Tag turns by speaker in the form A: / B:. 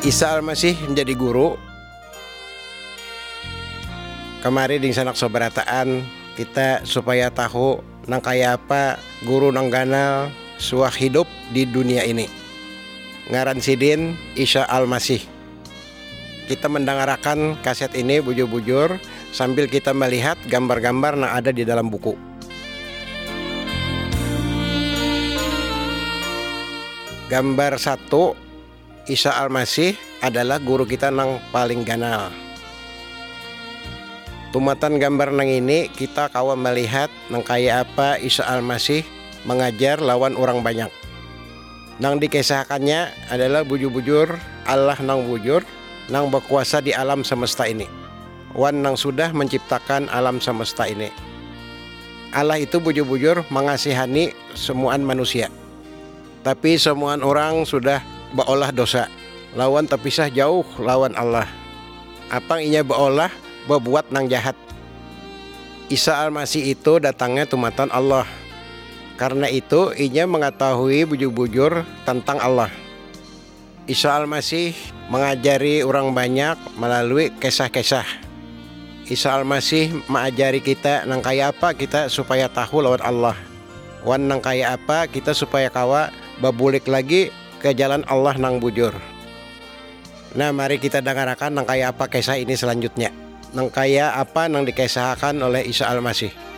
A: Isa Almasih menjadi guru. Kemari di sanak soberataan kita supaya tahu nang kaya apa guru nang ganal suah hidup di dunia ini. Ngaran sidin Isa Almasih. Kita mendengarkan kaset ini bujur-bujur sambil kita melihat gambar-gambar yang ada di dalam buku. Gambar 1, Isa Almasih adalah guru kita nang paling ganal. Tumatan gambar nang ini kita kawa melihat nang kaya apa Isa Almasih mengajar lawan orang banyak. Nang dikisahkannya adalah bujur-bujur Allah nang bujur nang berkuasa di alam semesta ini. Wan nang sudah menciptakan alam semesta ini. Allah itu bujur-bujur mengasihani semuaan manusia. Tapi semuaan orang sudah beolah dosa. Lawan terpisah jauh lawan Allah. Apang inya beolah berbuat nang jahat. Isa Almasih itu datangnya tumatan Allah. Karena itu inya mengetahui bujur-bujur tentang Allah. Isa Almasih mengajari orang banyak melalui kisah-kisah. Isa Almasih mengajari kita nang kaya apa kita supaya tahu lawan Allah. Wan nang kaya apa kita supaya kawa babulik lagi ke jalan Allah nang bujur. Nah, mari kita dengarkan nang kaya apa kisah ini selanjutnya. Nang kaya apa nang dikisahkan oleh Isa Almasih.